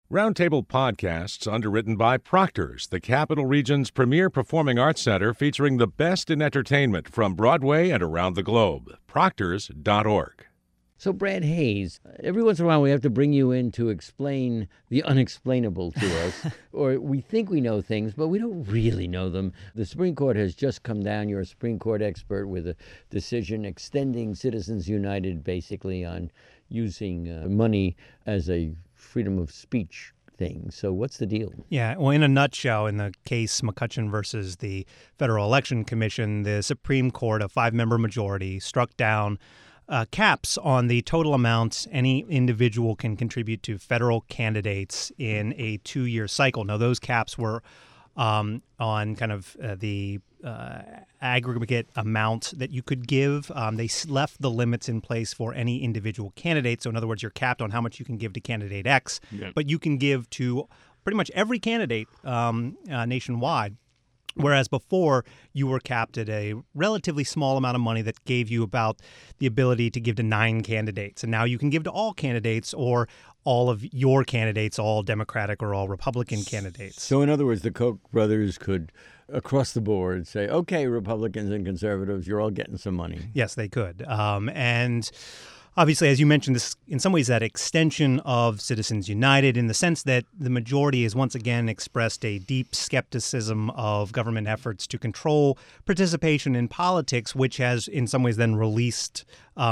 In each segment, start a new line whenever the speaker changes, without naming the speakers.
Roundtable Podcasts, underwritten by Proctor's, the Capital Region's premier performing arts center featuring the best in entertainment from Broadway and around the globe. Proctors.org.
So, Brad Hayes, every once in a while we have to bring you in to explain the unexplainable to us, or we think we know things, but we don't really know them. The Supreme Court has just come down. You're a Supreme Court expert with a decision extending Citizens United basically on using money as a freedom of speech thing. So what's the deal?
Yeah, well, in a nutshell, in the case McCutcheon versus the Federal Election Commission, the Supreme Court, a 5-member majority, struck down caps on the total amount any individual can contribute to federal candidates in a 2-year cycle. Now, those caps were on kind of the aggregate amount that you could give. They left the limits in place for any individual candidate. So in other words, you're capped on how much you can give to candidate X, but you can give to pretty much every candidate nationwide. Whereas before, you were capped at a relatively small amount of money that gave you about the ability to give to 9 candidates. And now you can give to all candidates or all of your candidates, all Democratic or all Republican candidates.
So in other words, the Koch brothers could, across the board, say, okay, Republicans and conservatives, you're all getting some money.
Yes, they could. And obviously, as you mentioned, this in some ways that extension of Citizens United in the sense that the majority has once again expressed a deep skepticism of government efforts to control participation in politics, which has in some ways then released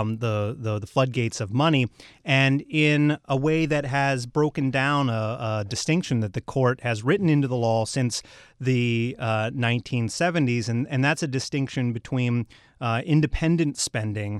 the floodgates of money, and in a way that has broken down a distinction that the court has written into the law since the 1970s, and that's a distinction between independent spending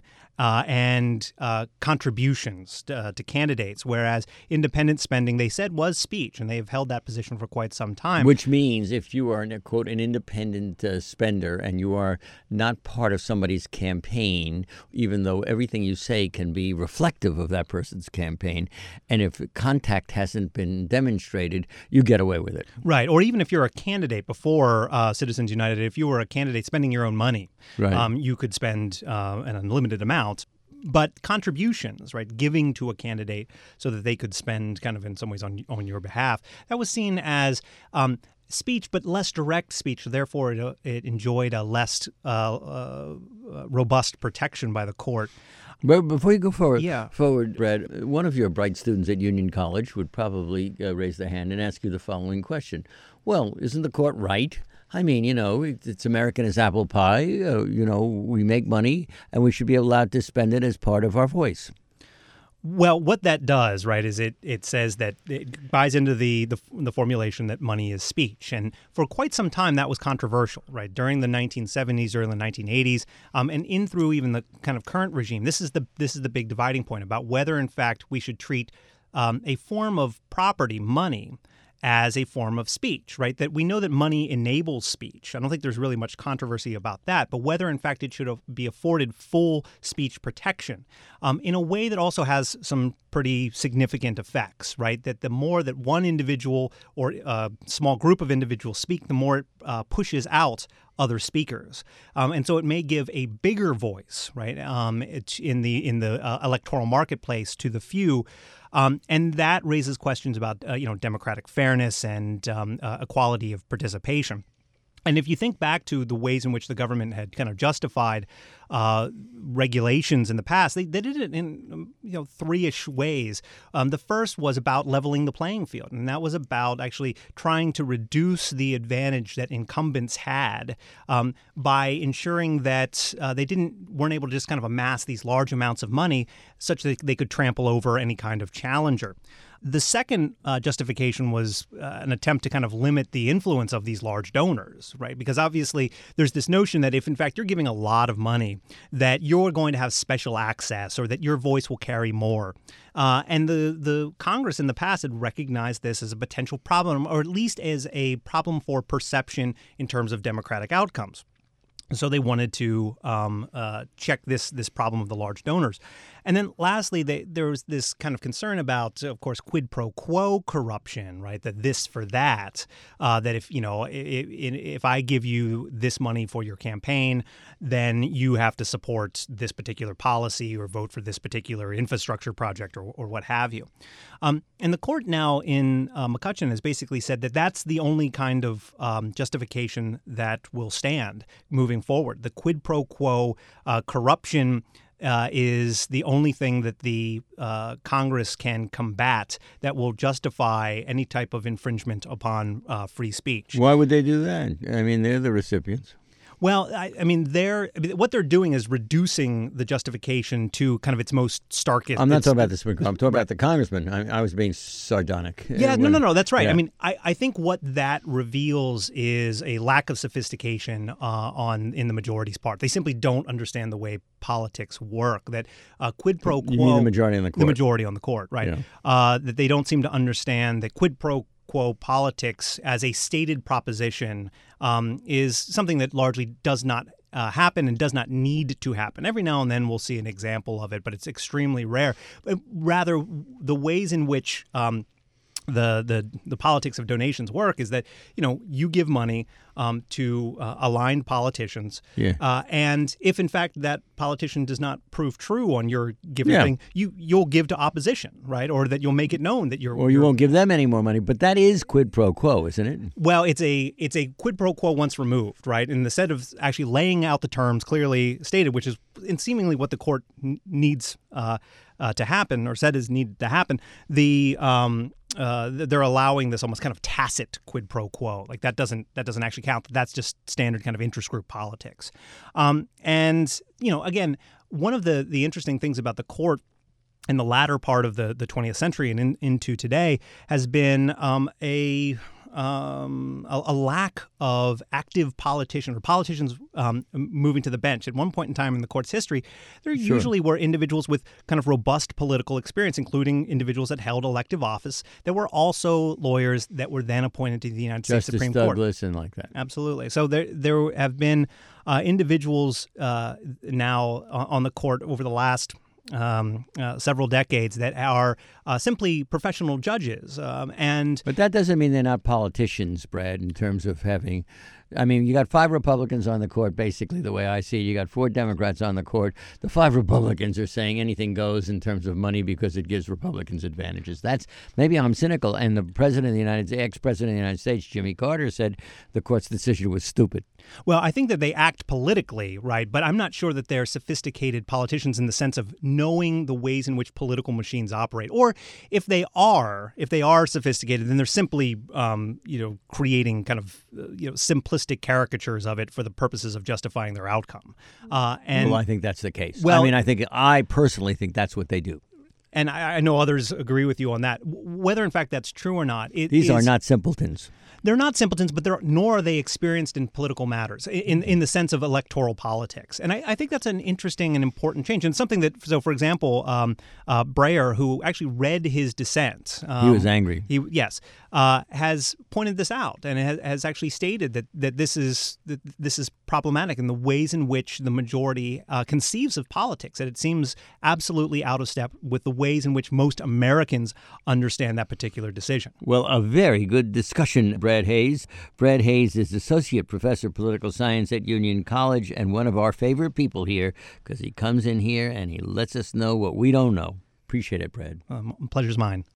and contributions to candidates, whereas independent spending, they said, was speech, and they've held that position for quite some time.
Which means if you are, quote, an independent spender and you are not part of somebody's campaign, even though everything you say can be reflective of that person's campaign, and if contact hasn't been demonstrated, you get away with it.
Right, or even if you're a candidate before Citizens United, if you were a candidate spending your own money,
right.
You could spend an unlimited amount. But contributions, right, giving to a candidate so that they could spend kind of in some ways on your behalf, that was seen as speech, but less direct speech. Therefore, it enjoyed a less robust protection by the court.
But before you go forward, Brad, one of your bright students at Union College would probably raise their hand and ask you the following question. Well, isn't the court right? I mean, it's American as apple pie. We make money and we should be allowed to spend it as part of our voice.
Well, what that does, right, is it says that it buys into the formulation that money is speech. And for quite some time, that was controversial, right? During the 1970s, early 1980s, and in through even the kind of current regime, this is the big dividing point about whether, in fact, we should treat a form of property, money, as a form of speech, right? That we know that money enables speech. I don't think there's really much controversy about that, but whether, in fact, it should be afforded full speech protection in a way that also has some pretty significant effects, right? That the more that one individual or a small group of individuals speak, the more it pushes out other speakers, and so it may give a bigger voice, right, in the electoral marketplace to the few, and that raises questions about democratic fairness and equality of participation. And if you think back to the ways in which the government had kind of justified regulations in the past, they did it in 3-ish ways. The first was about leveling the playing field, and that was about actually trying to reduce the advantage that incumbents had by ensuring that they weren't able to just kind of amass these large amounts of money such that they could trample over any kind of challenger. The second justification was an attempt to kind of limit the influence of these large donors, right? Because obviously there's this notion that if, in fact, you're giving a lot of money, that you're going to have special access or that your voice will carry more. And the Congress in the past had recognized this as a potential problem, or at least as a problem for perception in terms of democratic outcomes. So they wanted to check this problem of the large donors. And then lastly, there was this kind of concern about, of course, quid pro quo corruption, right? That this for that, that if I give you this money for your campaign, then you have to support this particular policy or vote for this particular infrastructure project or what have you. And the court now in McCutcheon has basically said that that's the only kind of justification that will stand moving forward. The quid pro quo corruption is the only thing that the Congress can combat that will justify any type of infringement upon free speech.
Why would they do that? I mean, they're the recipients.
Well, what they're doing is reducing the justification to kind of its most starkest.
I'm not talking about the Supreme Court. I'm talking about the congressman. I was being sardonic.
Yeah, no, that's right. Yeah. I mean, I think what that reveals is a lack of sophistication in the majority's part. They simply don't understand the way politics work. That quid pro quo.
You mean the majority on the court?
The majority on the court, right? Yeah. That they don't seem to understand that quid pro quo politics as a stated proposition is something that largely does not happen and does not need to happen. Every now and then we'll see an example of it, but it's extremely rare. Rather, the ways in which the politics of donations work is that, you give money to aligned politicians.
Yeah.
And if, in fact, that politician does not prove true on your giving thing, you'll give to opposition, right? Or that you'll make it known that you're...
Or you won't give them any more money. But that is quid pro quo, isn't it?
Well, it's a quid pro quo once removed, right? In the set of actually laying out the terms clearly stated, which is seemingly what the court needs to happen, or said is needed to happen, they're allowing this almost kind of tacit quid pro quo. Like that doesn't actually count. That's just standard kind of interest group politics. And again, one of the interesting things about the court in the latter part of the 20th century and into today has been a lack of active politicians moving to the bench. At one point in time in the court's history, there usually were individuals with kind of robust political experience, including individuals that held elective office that were also lawyers that were then appointed to the United States Supreme Court.
Justice Douglas and like that.
Absolutely. So there have been individuals now on the court over the last several decades that are simply professional judges. But
that doesn't mean they're not politicians, Brad, in terms of having... I mean, you got 5 Republicans on the court, basically, the way I see it. You got 4 Democrats on the court. The 5 Republicans are saying anything goes in terms of money because it gives Republicans advantages. Maybe I'm cynical. And the ex-president of the United States, Jimmy Carter, said the court's decision was stupid.
Well, I think that they act politically, right? But I'm not sure that they're sophisticated politicians in the sense of knowing the ways in which political machines operate. Or if they are sophisticated, then they're simply, creating kind of, simplistic caricatures of it for the purposes of justifying their outcome.
Well, I think that's the case. Well, I personally think that's what they do.
And I know others agree with you on that. Whether, in fact, that's true or not.
These are not simpletons.
They're not simpletons, but nor are they experienced in political matters, in the sense of electoral politics. And I think that's an interesting and important change. And something that, so for example, Breyer, who actually read his dissent.
He was angry.
Has pointed this out and has actually stated that this is problematic in the ways in which the majority conceives of politics, that it seems absolutely out of step with the ways in which most Americans understand that particular decision.
Well, a very good discussion, Brad Hayes. Brad Hayes is Associate Professor of Political Science at Union College and one of our favorite people here because he comes in here and he lets us know what we don't know. Appreciate it, Brad.
Pleasure's mine.